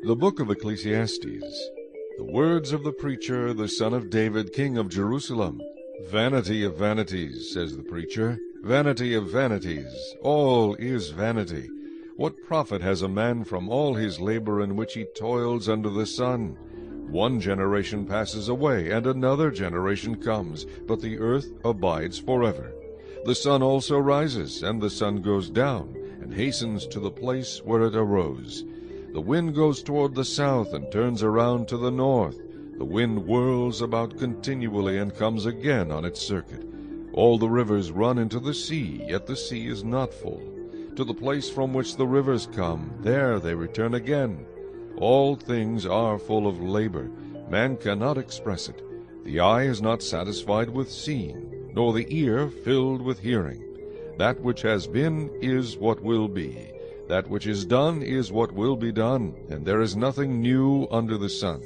The Book of Ecclesiastes. The words of the preacher, the son of David, king of Jerusalem. Vanity of vanities, says the preacher, vanity of vanities, all is vanity. What profit has a man from all his labor in which he toils under the sun? One generation passes away, and another generation comes, but the earth abides forever. The sun also rises, and the sun goes down, and hastens to the place where it arose. The wind goes toward the south, and turns around to the north. The wind whirls about continually, and comes again on its circuit. All the rivers run into the sea, yet the sea is not full. To the place from which the rivers come, there they return again. All things are full of labor. Man cannot express it. The eye is not satisfied with seeing, nor the ear filled with hearing. That which has been is what will be. That which is done is what will be done, and there is nothing new under the sun.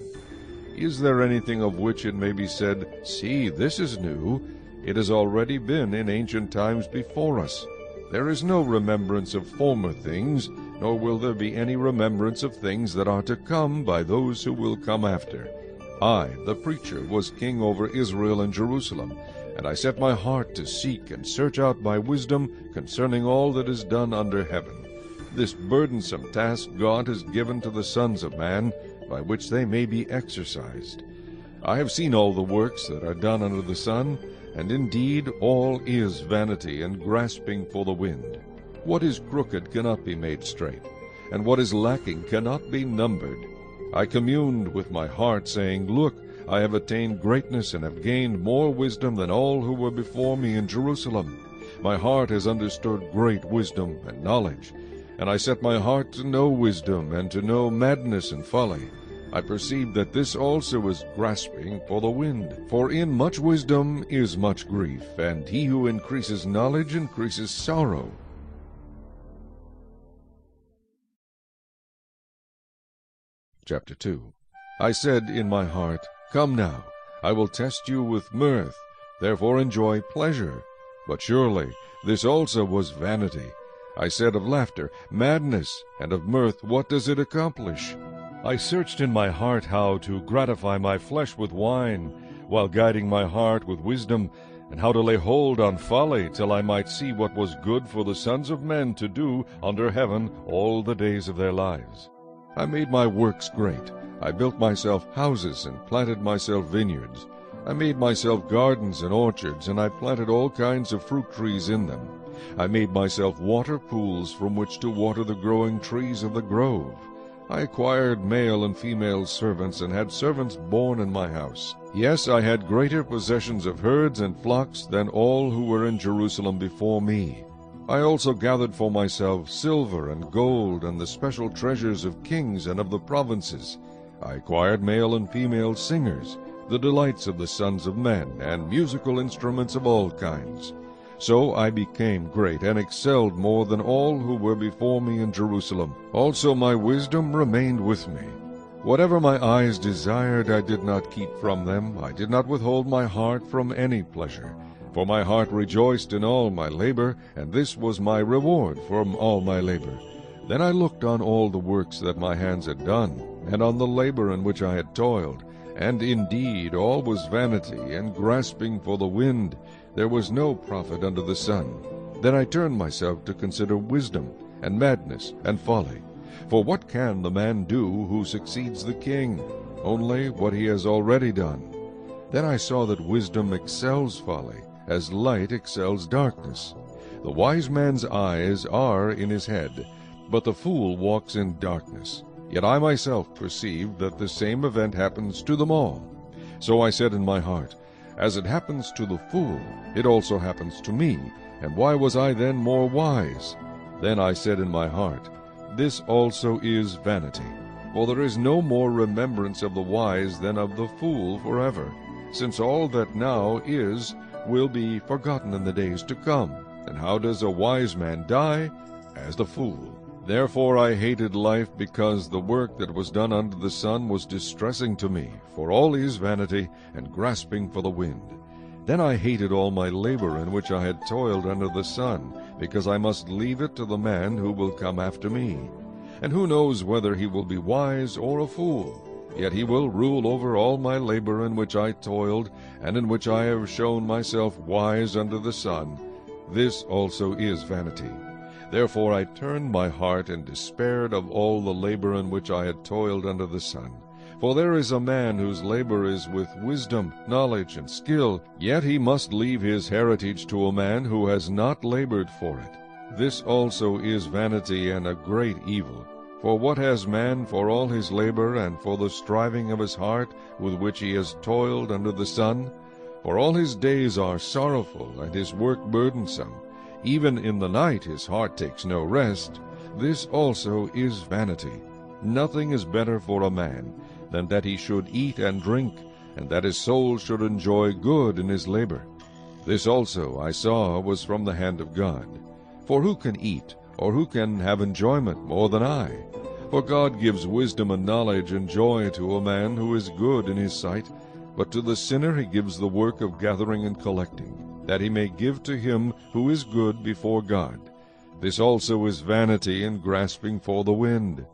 Is there anything of which it may be said, "See, this is new"? It has already been in ancient times before us. There is no remembrance of former things, nor will there be any remembrance of things that are to come by those who will come after. I, the preacher, was king over Israel and Jerusalem, and I set my heart to seek and search out by wisdom concerning all that is done under heaven. This burdensome task God has given to the sons of man, by which they may be exercised. I have seen all the works that are done under the sun, and indeed all is vanity and grasping for the wind. What is crooked cannot be made straight, and what is lacking cannot be numbered. I communed with my heart, saying, Look, I have attained greatness and have gained more wisdom than all who were before me in Jerusalem. My heart has understood great wisdom and knowledge. And I set my heart to know wisdom, and to know madness and folly. I perceive that this also is grasping for the wind. For in much wisdom is much grief, and he who increases knowledge increases sorrow. Chapter 2. I said in my heart, Come now, I will test you with mirth, therefore enjoy pleasure. But surely this also was vanity. I said of laughter, madness, and of mirth, what does it accomplish? I searched in my heart how to gratify my flesh with wine, while guiding my heart with wisdom, and how to lay hold on folly, till I might see what was good for the sons of men to do under heaven all the days of their lives. I made my works great. I built myself houses and planted myself vineyards. I made myself gardens and orchards, and I planted all kinds of fruit trees in them. I made myself water pools from which to water the growing trees of the grove. I acquired male and female servants, and had servants born in my house. Yes, I had greater possessions of herds and flocks than all who were in Jerusalem before me. I also gathered for myself silver and gold, and the special treasures of kings and of the provinces. I acquired male and female singers, the delights of the sons of men, and musical instruments of all kinds. So I became great, and excelled more than all who were before me in Jerusalem. Also my wisdom remained with me. Whatever my eyes desired I did not keep from them. I did not withhold my heart from any pleasure. For my heart rejoiced in all my labor, and this was my reward from all my labor. Then I looked on all the works that my hands had done, and on the labor in which I had toiled. And indeed all was vanity, and grasping for the wind. There was no profit under the sun. Then I turned myself to consider wisdom, and madness, and folly. For what can the man do who succeeds the king? Only what he has already done. Then I saw that wisdom excels folly, as light excels darkness. The wise man's eyes are in his head, but the fool walks in darkness. Yet I myself perceive that the same event happens to them all. So I said in my heart, As it happens to the fool, it also happens to me, and why was I then more wise? Then I said in my heart, This also is vanity, for there is no more remembrance of the wise than of the fool forever, since all that now is will be forgotten in the days to come. And how does a wise man die? As the fool. Therefore I hated life, because the work that was done under the sun was distressing to me, for all is vanity, and grasping for the wind. Then I hated all my labor in which I had toiled under the sun, because I must leave it to the man who will come after me. And who knows whether he will be wise or a fool? Yet he will rule over all my labor in which I toiled, and in which I have shown myself wise under the sun. This also is vanity. Therefore I turned my heart and despaired of all the labor in which I had toiled under the sun. For there is a man whose labor is with wisdom, knowledge, and skill, yet he must leave his heritage to a man who has not labored for it. This also is vanity and a great evil. For what has man for all his labor, and for the striving of his heart, with which he has toiled under the sun? For all his days are sorrowful, and his work burdensome. Even in the night his heart takes no rest. This also is vanity. Nothing is better for a man than that he should eat and drink, and that his soul should enjoy good in his labor. This also I saw was from the hand of God. For who can eat, or who can have enjoyment more than I? For God gives wisdom and knowledge and joy to a man who is good in his sight, but to the sinner he gives the work of gathering and collecting, that he may give to him who is good before God. This also is vanity and grasping for the wind.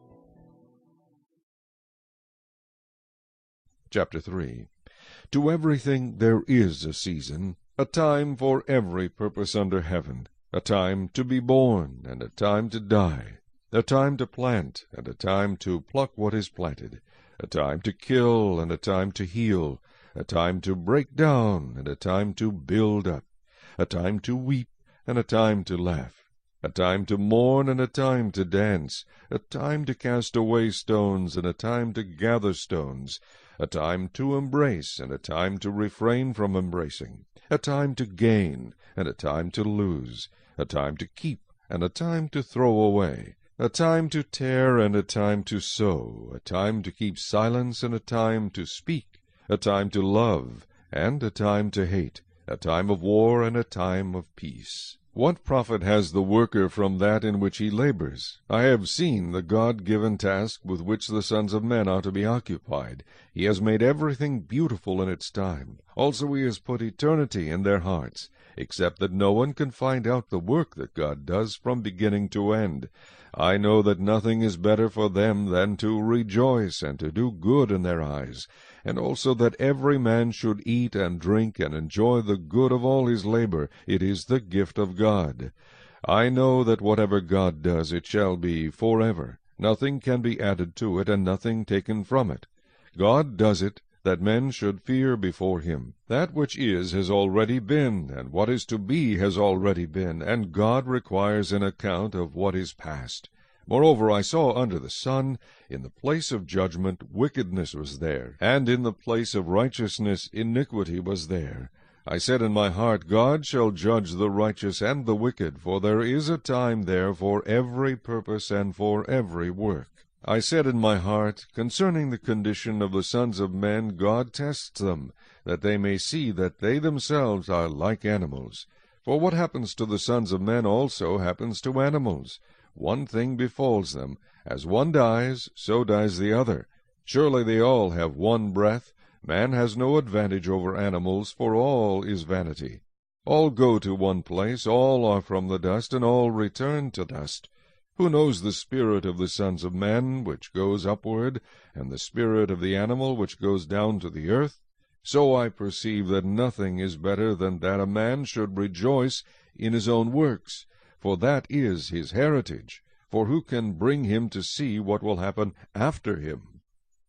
Chapter 3. To everything there is a season, a time for every purpose under heaven, a time to be born, and a time to die, a time to plant, and a time to pluck what is planted, a time to kill, and a time to heal, a time to break down, and a time to build up, a time to weep, and a time to laugh, a time to mourn, and a time to dance, a time to cast away stones, and a time to gather stones, a time to embrace, and a time to refrain from embracing, a time to gain, and a time to lose, a time to keep, and a time to throw away, a time to tear, and a time to sow, a time to keep silence, and a time to speak, a time to love, and a time to hate, a time of war, and a time of peace. What profit has the worker from that in which he labors? I have seen the God-given task with which the sons of men are to be occupied. He has made everything beautiful in its time. Also he has put eternity in their hearts, except that no one can find out the work that God does from beginning to end. I know that nothing is better for them than to rejoice and to do good in their eyes, and also that every man should eat and drink and enjoy the good of all his labor. It is the gift of God. I know that whatever God does, it shall be forever. Nothing can be added to it, and nothing taken from it. God does it, that men should fear before him. That which is has already been, and what is to be has already been, and God requires an account of what is past. Moreover, I saw under the sun, in the place of judgment, wickedness was there, and in the place of righteousness iniquity was there. I said in my heart, God shall judge the righteous and the wicked, for there is a time there for every purpose and for every work. I said in my heart, concerning the condition of the sons of men, God tests them, that they may see that they themselves are like animals. For what happens to the sons of men also happens to animals. One thing befalls them. As one dies, so dies the other. Surely they all have one breath. Man has no advantage over animals, for all is vanity. All go to one place, all are from the dust, and all return to dust. Who knows the spirit of the sons of men, which goes upward, and the spirit of the animal, which goes down to the earth? So I perceive that nothing is better than that a man should rejoice in his own works, for that is his heritage. For who can bring him to see what will happen after him?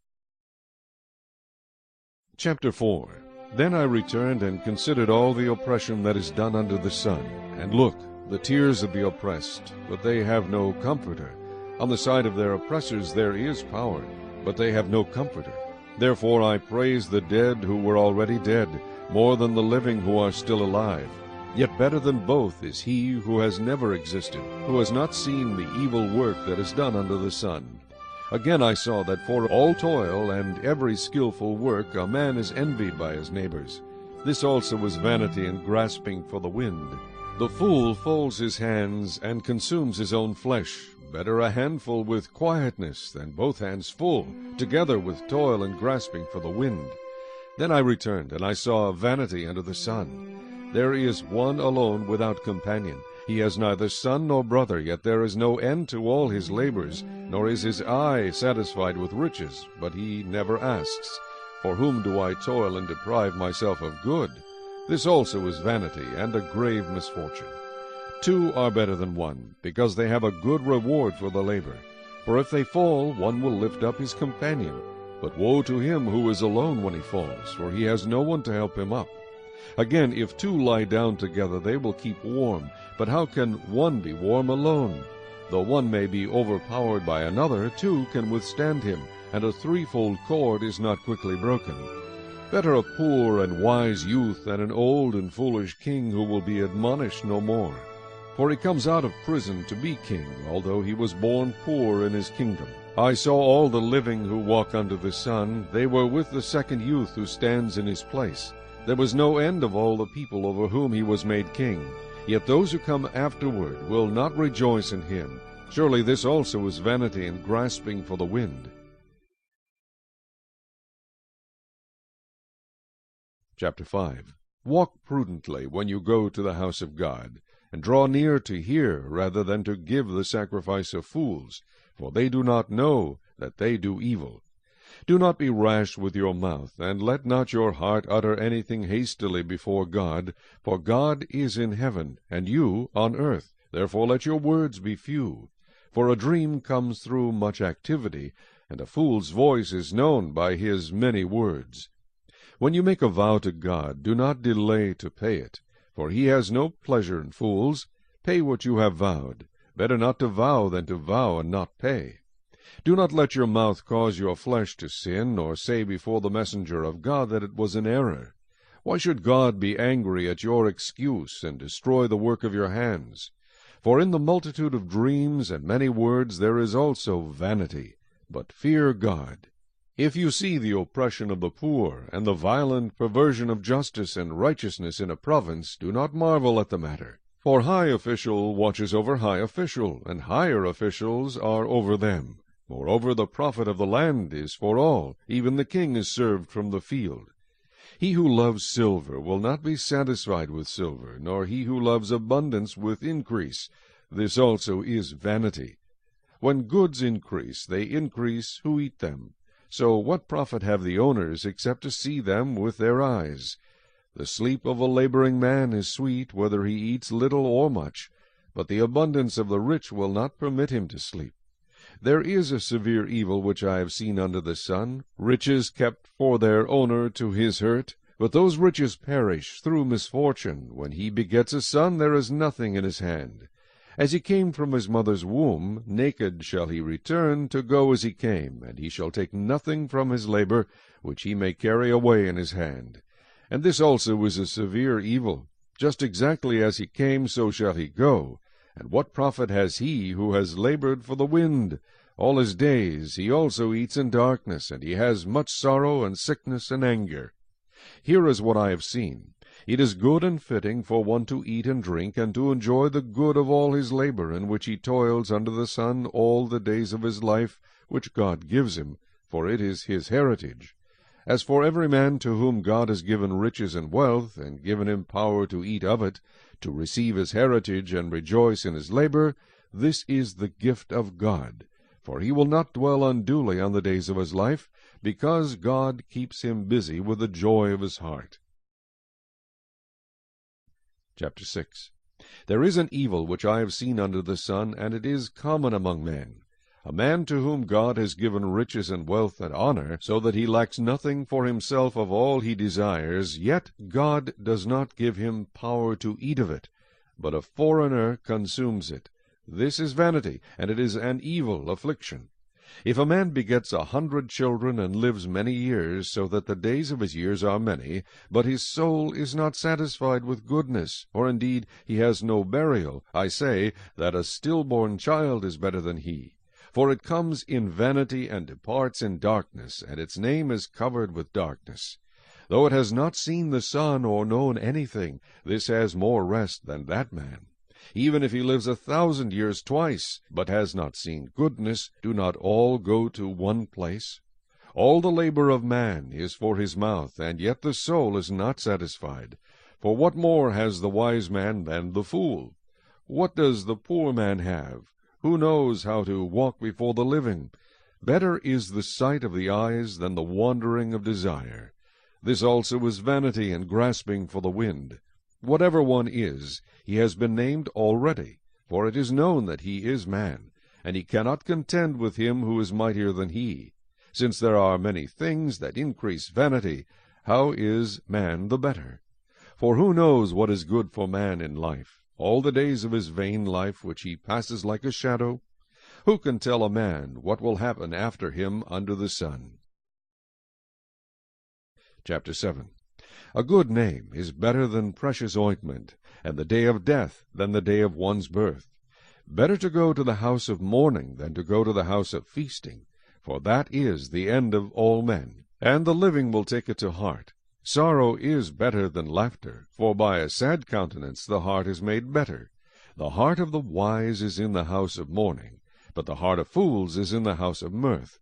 Chapter 4. Then I returned and considered all the oppression that is done under the sun. And look, the tears of the oppressed, but they have no comforter. On the side of their oppressors there is power, but they have no comforter. Therefore I praise the dead who were already dead, more than the living who are still alive. Yet better than both is he who has never existed, who has not seen the evil work that is done under the sun. Again I saw that for all toil and every skillful work a man is envied by his neighbors. This also was vanity and grasping for the wind. The fool folds his hands and consumes his own flesh. Better a handful with quietness than both hands full, together with toil and grasping for the wind. Then I returned, and I saw vanity under the sun. There is one alone without companion. He has neither son nor brother, yet there is no end to all his labors, nor is his eye satisfied with riches. But he never asks, For whom do I toil and deprive myself of good? This also is vanity, and a grave misfortune. Two are better than one, because they have a good reward for the labor. For if they fall, one will lift up his companion. But woe to him who is alone when he falls, for he has no one to help him up. Again, if two lie down together, they will keep warm. But how can one be warm alone? Though one may be overpowered by another, two can withstand him, and a threefold cord is not quickly broken. Better a poor and wise youth than an old and foolish king who will be admonished no more. For he comes out of prison to be king, although he was born poor in his kingdom. I saw all the living who walk under the sun. They were with the second youth who stands in his place. There was no end of all the people over whom he was made king. Yet those who come afterward will not rejoice in him. Surely this also is vanity and grasping for the wind. Chapter 5. Walk prudently when you go to the house of God, and draw near to hear rather than to give the sacrifice of fools, for they do not know that they do evil. Do not be rash with your mouth, and let not your heart utter anything hastily before God, for God is in heaven, and you on earth. Therefore let your words be few. For a dream comes through much activity, and a fool's voice is known by his many words. When you make a vow to God, do not delay to pay it, for he has no pleasure in fools. Pay what you have vowed. Better not to vow than to vow and not pay. Do not let your mouth cause your flesh to sin, or say before the messenger of God that it was in error. Why should God be angry at your excuse, and destroy the work of your hands? For in the multitude of dreams and many words there is also vanity. But fear God. If you see the oppression of the poor, and the violent perversion of justice and righteousness in a province, do not marvel at the matter. For high official watches over high official, and higher officials are over them. Moreover, the profit of the land is for all. Even the king is served from the field. He who loves silver will not be satisfied with silver, nor he who loves abundance with increase. This also is vanity. When goods increase, they increase who eat them. So what profit have the owners, except to see them with their eyes? The sleep of a laboring man is sweet, whether he eats little or much, but the abundance of the rich will not permit him to sleep. There is a severe evil which I have seen under the sun, riches kept for their owner to his hurt. But those riches perish through misfortune. When he begets a son, there is nothing in his hand. As he came from his mother's womb, naked shall he return, to go as he came, and he shall take nothing from his labor, which he may carry away in his hand. And this also is a severe evil. Just exactly as he came, so shall he go. And what profit has he who has labored for the wind? All his days he also eats in darkness, and he has much sorrow and sickness and anger. Here is what I have seen. It is good and fitting for one to eat and drink, and to enjoy the good of all his labor, in which he toils under the sun all the days of his life, which God gives him, for it is his heritage. As for every man to whom God has given riches and wealth, and given him power to eat of it, to receive his heritage and rejoice in his labor, this is the gift of God. For he will not dwell unduly on the days of his life, because God keeps him busy with the joy of his heart. Chapter 6. There is an evil which I have seen under the sun, and it is common among men. A man to whom God has given riches and wealth and honor, so that he lacks nothing for himself of all he desires, yet God does not give him power to eat of it, but a foreigner consumes it. This is vanity, and it is an evil affliction. If a man begets 100 children, and lives many years, so that the days of his years are many, but his soul is not satisfied with goodness, or indeed he has no burial, I say that a stillborn child is better than he. For it comes in vanity and departs in darkness, and its name is covered with darkness. Though it has not seen the sun or known anything, this has more rest than that man. Even if he lives 1,000 years twice, but has not seen goodness, do not all go to one place? All the labor of man is for his mouth, and yet the soul is not satisfied. For what more has the wise man than the fool? What does the poor man have? Who knows how to walk before the living? Better is the sight of the eyes than the wandering of desire. This also is vanity and grasping for the wind. Whatever one is, he has been named already, for it is known that he is man, and he cannot contend with him who is mightier than he. Since there are many things that increase vanity, how is man the better? For who knows what is good for man in life, all the days of his vain life which he passes like a shadow? Who can tell a man what will happen after him under the sun? Chapter 7. A good name is better than precious ointment, and the day of death than the day of one's birth. Better to go to the house of mourning than to go to the house of feasting, for that is the end of all men, and the living will take it to heart. Sorrow is better than laughter, for by a sad countenance the heart is made better. The heart of the wise is in the house of mourning, but the heart of fools is in the house of mirth.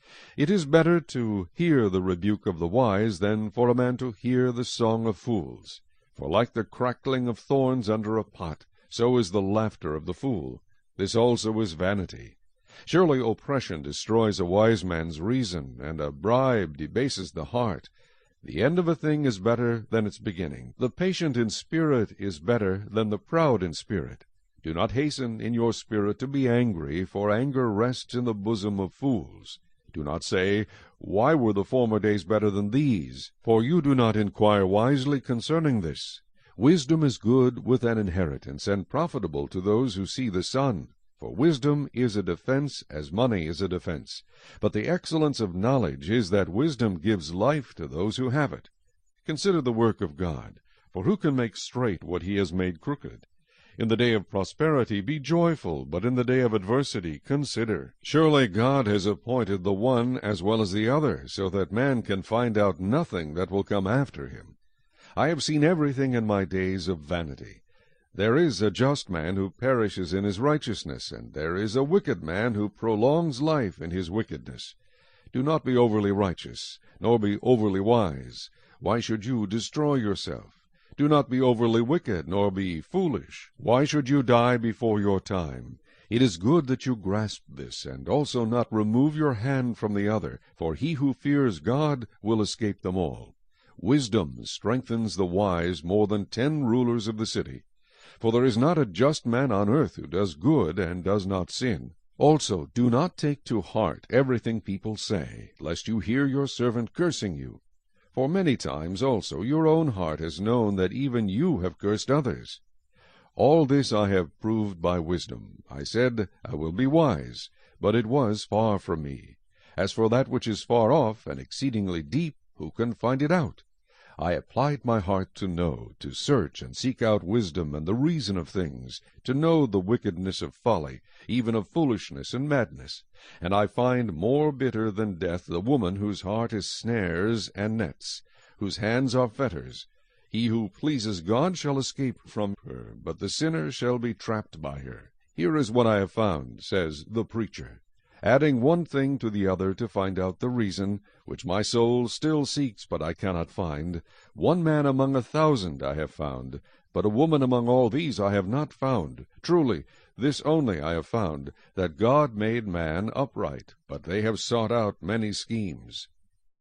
It is better to hear the rebuke of the wise than for a man to hear the song of fools. For like the crackling of thorns under a pot, so is the laughter of the fool. This also is vanity. Surely oppression destroys a wise man's reason, and a bribe debases the heart. The end of a thing is better than its beginning. The patient in spirit is better than the proud in spirit. Do not hasten in your spirit to be angry, for anger rests in the bosom of fools. Do not say, Why were the former days better than these? For you do not inquire wisely concerning this. Wisdom is good with an inheritance, and profitable to those who see the sun. For wisdom is a defense, as money is a defense. But the excellence of knowledge is that wisdom gives life to those who have it. Consider the work of God, for who can make straight what he has made crooked? In the day of prosperity be joyful, but in the day of adversity consider. Surely God has appointed the one as well as the other, so that man can find out nothing that will come after him. I have seen everything in my days of vanity. There is a just man who perishes in his righteousness, and there is a wicked man who prolongs life in his wickedness. Do not be overly righteous, nor be overly wise. Why should you destroy yourself? Do not be overly wicked, nor be foolish. Why should you die before your time? It is good that you grasp this, and also not remove your hand from the other, for he who fears God will escape them all. Wisdom strengthens the wise more than 10 rulers of the city. For there is not a just man on earth who does good and does not sin. Also, do not take to heart everything people say, lest you hear your servant cursing you. For many times also your own heart has known that even you have cursed others. All this I have proved by wisdom. I said, I will be wise, but it was far from me. As for that which is far off and exceedingly deep, who can find it out? I applied my heart to know, to search and seek out wisdom and the reason of things, to know the wickedness of folly, even of foolishness and madness. And I find more bitter than death the woman whose heart is snares and nets, whose hands are fetters. He who pleases God shall escape from her, but the sinner shall be trapped by her. Here is what I have found, says the preacher, adding one thing to the other to find out the reason, which my soul still seeks, but I cannot find. One man among 1,000 I have found, but a woman among all these I have not found. Truly, this only I have found, that God made man upright, but they have sought out many schemes.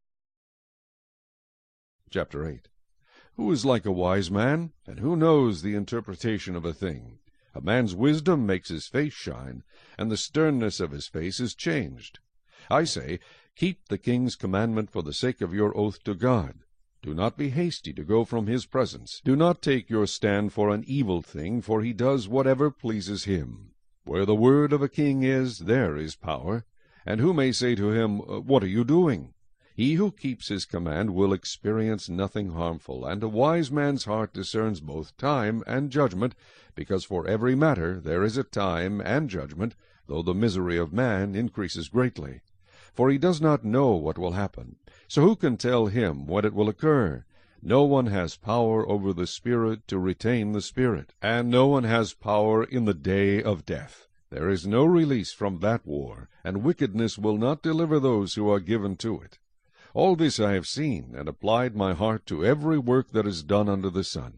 Chapter 8. Who is like a wise man, and who knows the interpretation of a thing? A man's wisdom makes his face shine, and the sternness of his face is changed. I say, keep the king's commandment for the sake of your oath to God. Do not be hasty to go from his presence. Do not take your stand for an evil thing, for he does whatever pleases him. Where the word of a king is, there is power. And who may say to him, What are you doing? He who keeps his command will experience nothing harmful, and a wise man's heart discerns both time and judgment, because for every matter there is a time and judgment, though the misery of man increases greatly. For he does not know what will happen, so who can tell him when it will occur? No one has power over the spirit to retain the spirit, and no one has power in the day of death. There is no release from that war, and wickedness will not deliver those who are given to it. All this I have seen, and applied my heart to every work that is done under the sun.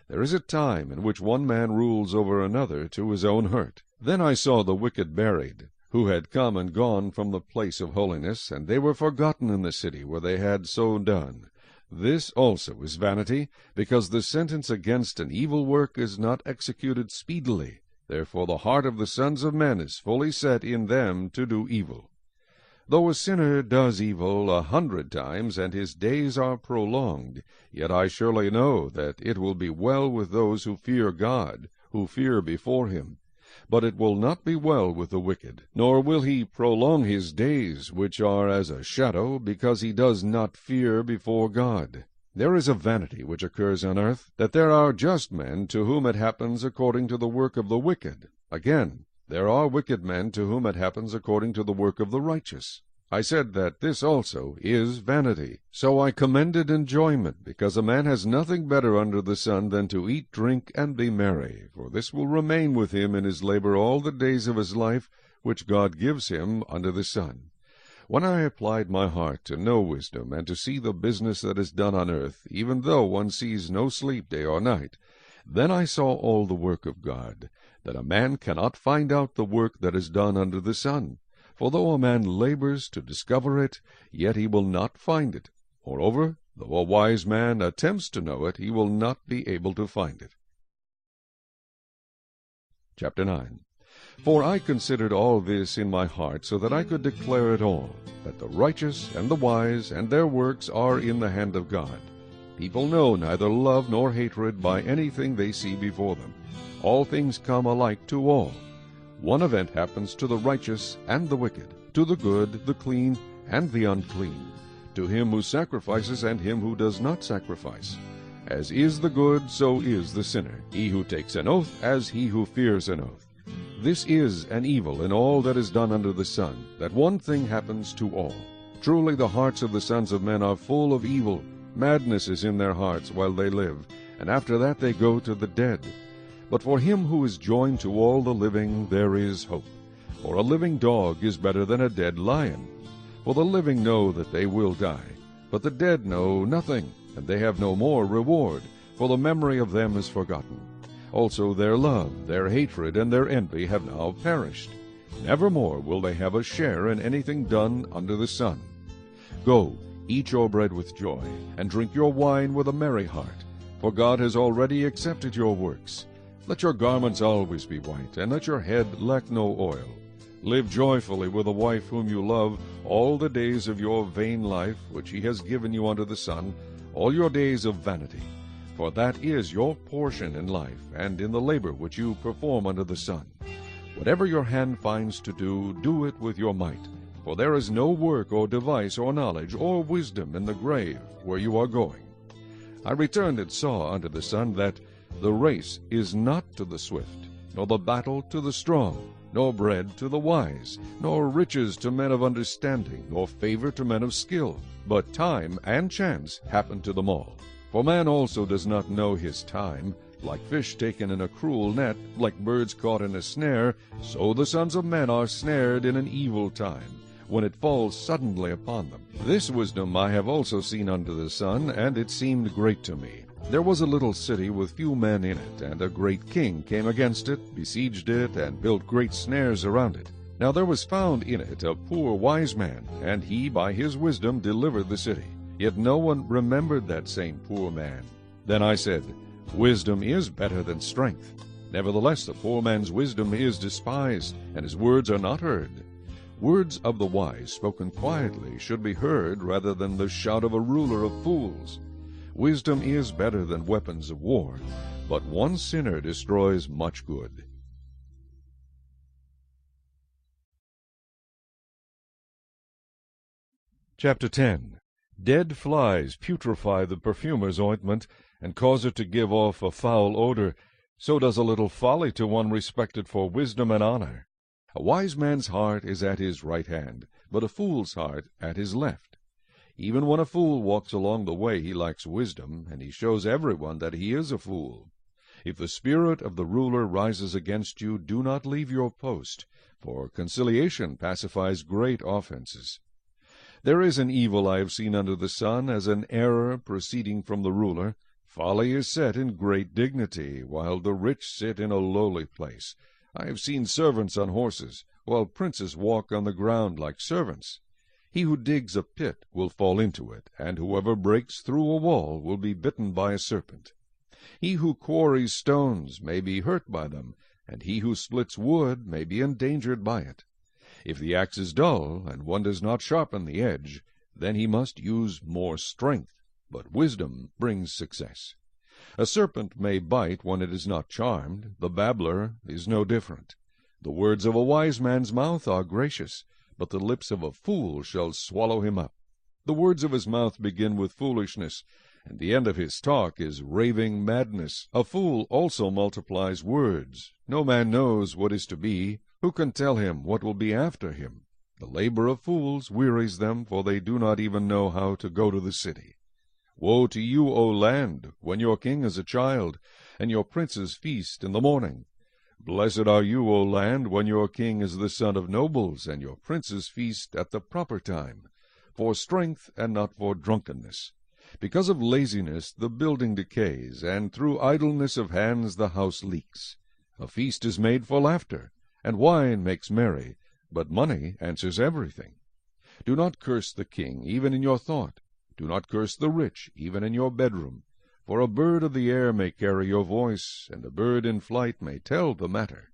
There is a time in which one man rules over another to his own hurt. Then I saw the wicked buried, who had come and gone from the place of holiness, and they were forgotten in the city where they had so done. This also is vanity, because the sentence against an evil work is not executed speedily. Therefore the heart of the sons of men is fully set in them to do evil. Though a sinner does evil 100 times, and his days are prolonged, yet I surely know that it will be well with those who fear God, who fear before him. But it will not be well with the wicked, nor will he prolong his days, which are as a shadow, because he does not fear before God. There is a vanity which occurs on earth, that there are just men to whom it happens according to the work of the wicked. Again, there are wicked men to whom it happens according to the work of the righteous. I said that this also is vanity. So I commended enjoyment, because a man has nothing better under the sun than to eat, drink, and be merry, for this will remain with him in his labor all the days of his life, which God gives him under the sun. When I applied my heart to know wisdom, and to see the business that is done on earth, even though one sees no sleep day or night, then I saw all the work of God, that a man cannot find out the work that is done under the sun. For though a man labors to discover it, yet he will not find it. Moreover, though a wise man attempts to know it, he will not be able to find it. Chapter 9. For I considered all this in my heart, so that I could declare it all, that the righteous and the wise and their works are in the hand of God. People know neither love nor hatred by anything they see before them. All things come alike to all. One event happens to the righteous and the wicked, to the good, the clean, and the unclean, to him who sacrifices and him who does not sacrifice. As is the good, so is the sinner, he who takes an oath as he who fears an oath. This is an evil in all that is done under the sun, that one thing happens to all. Truly the hearts of the sons of men are full of evil. Madness is in their hearts while they live, and after that they go to the dead. But for him who is joined to all the living there is hope. For a living dog is better than a dead lion. For the living know that they will die, but the dead know nothing, and they have no more reward, for the memory of them is forgotten. Also their love, their hatred, and their envy have now perished. Nevermore will they have a share in anything done under the sun. Go, eat your bread with joy, and drink your wine with a merry heart, for God has already accepted your works. Let your garments always be white, and let your head lack no oil. Live joyfully with a wife whom you love all the days of your vain life, which he has given you under the sun, all your days of vanity. For that is your portion in life, and in the labor which you perform under the sun. Whatever your hand finds to do, do it with your might. For there is no work or device or knowledge or wisdom in the grave where you are going. I returned and saw under the sun that the race is not to the swift, nor the battle to the strong, nor bread to the wise, nor riches to men of understanding, nor favor to men of skill. But time and chance happen to them all. For man also does not know his time. Like fish taken in a cruel net, like birds caught in a snare, so the sons of men are snared in an evil time, when it falls suddenly upon them. This wisdom I have also seen under the sun, and it seemed great to me. There was a little city with few men in it, and a great king came against it, besieged it, and built great snares around it. Now there was found in it a poor wise man, and he by his wisdom delivered the city. Yet no one remembered that same poor man. Then I said, Wisdom is better than strength. Nevertheless the poor man's wisdom is despised, and his words are not heard. Words of the wise spoken quietly should be heard rather than the shout of a ruler of fools. Wisdom is better than weapons of war, but one sinner destroys much good. Chapter 10. Dead flies putrefy the perfumer's ointment, and cause it to give off a foul odor. So does a little folly to one respected for wisdom and honor. A wise man's heart is at his right hand, but a fool's heart at his left. Even when a fool walks along the way, he lacks wisdom, and he shows everyone that he is a fool. If the spirit of the ruler rises against you, do not leave your post, for conciliation pacifies great offenses. There is an evil I have seen under the sun, as an error proceeding from the ruler. Folly is set in great dignity, while the rich sit in a lowly place. I have seen servants on horses, while princes walk on the ground like servants. He who digs a pit will fall into it, and whoever breaks through a wall will be bitten by a serpent. He who quarries stones may be hurt by them, and he who splits wood may be endangered by it. If the axe is dull, and one does not sharpen the edge, then he must use more strength, but wisdom brings success. A serpent may bite when it is not charmed. The babbler is no different. The words of a wise man's mouth are gracious, but the lips of a fool shall swallow him up. The words of his mouth begin with foolishness, and the end of his talk is raving madness. A fool also multiplies words. No man knows what is to be. Who can tell him what will be after him? The labor of fools wearies them, for they do not even know how to go to the city. Woe to you, O land, when your king is a child, and your princes feast in the morning. Blessed are you, O land, when your king is the son of nobles, and your princes feast at the proper time, for strength and not for drunkenness. Because of laziness the building decays, and through idleness of hands the house leaks. A feast is made for laughter, and wine makes merry, but money answers everything. Do not curse the king, even in your thought. Do not curse the rich, even in your bedroom. For a bird of the air may carry your voice, and a bird in flight may tell the matter.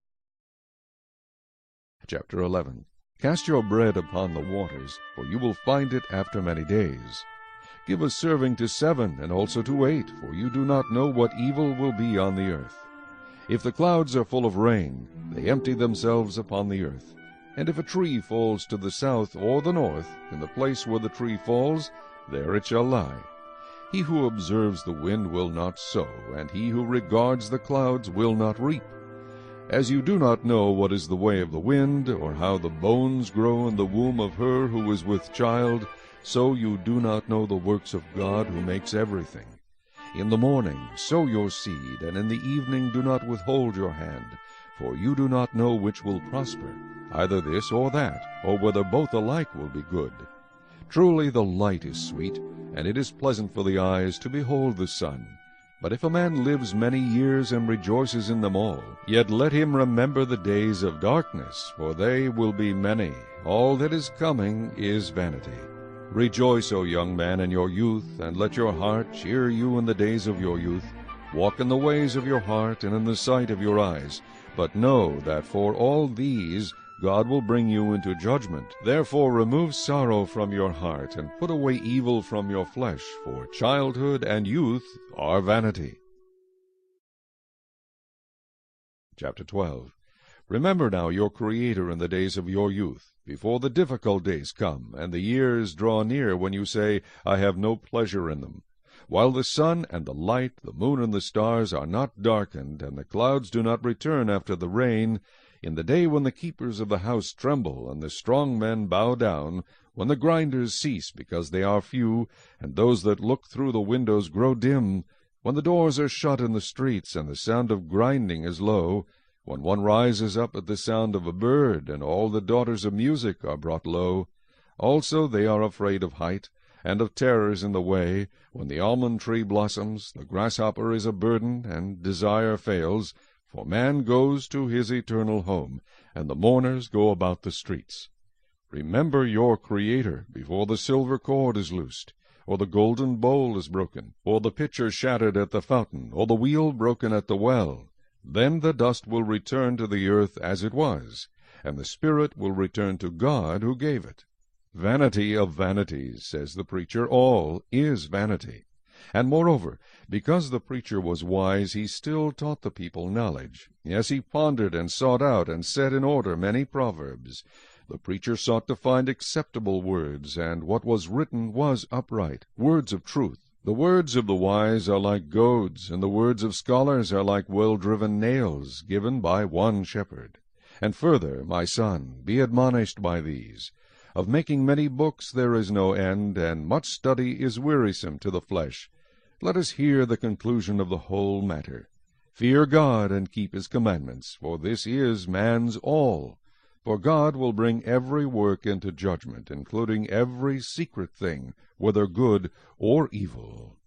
Chapter 11. Cast your bread upon the waters, for you will find it after many days. Give a serving to 7, and also to 8, for you do not know what evil will be on the earth. If the clouds are full of rain, they empty themselves upon the earth. And if a tree falls to the south or the north, in the place where the tree falls, there it shall lie. He who observes the wind will not sow, and he who regards the clouds will not reap. As you do not know what is the way of the wind, or how the bones grow in the womb of her who is with child, so you do not know the works of God who makes everything. In the morning sow your seed, and in the evening do not withhold your hand, for you do not know which will prosper, either this or that, or whether both alike will be good. Truly the light is sweet, and it is pleasant for the eyes to behold the sun. But if a man lives many years and rejoices in them all, yet let him remember the days of darkness, for they will be many. All that is coming is vanity. Rejoice, O young man, in your youth, and let your heart cheer you in the days of your youth. Walk in the ways of your heart and in the sight of your eyes. But know that for all these God will bring you into judgment. Therefore remove sorrow from your heart, and put away evil from your flesh, for childhood and youth are vanity. Chapter 12. Remember now your Creator in the days of your youth, before the difficult days come, and the years draw near when you say, I have no pleasure in them. While the sun and the light, the moon and the stars are not darkened, and the clouds do not return after the rain, in the day when the keepers of the house tremble, and the strong men bow down, when the grinders cease because they are few, and those that look through the windows grow dim, when the doors are shut in the streets, and the sound of grinding is low, when one rises up at the sound of a bird, and all the daughters of music are brought low. Also they are afraid of height, and of terrors in the way, when the almond tree blossoms, the grasshopper is a burden, and desire fails, for man goes to his eternal home, and the mourners go about the streets. Remember your Creator before the silver cord is loosed, or the golden bowl is broken, or the pitcher shattered at the fountain, or the wheel broken at the well. Then the dust will return to the earth as it was, and the spirit will return to God who gave it. Vanity of vanities, says the preacher, all is vanity. And moreover, because the preacher was wise, he still taught the people knowledge. Yes, he pondered and sought out and set in order many proverbs. The preacher sought to find acceptable words, and what was written was upright, words of truth. The words of the wise are like goads, and the words of scholars are like well-driven nails, given by one shepherd. And further, my son, be admonished by these. Of making many books there is no end, and much study is wearisome to the flesh. Let us hear the conclusion of the whole matter. Fear God and keep his commandments, for this is man's all. For God will bring every work into judgment, including every secret thing, whether good or evil.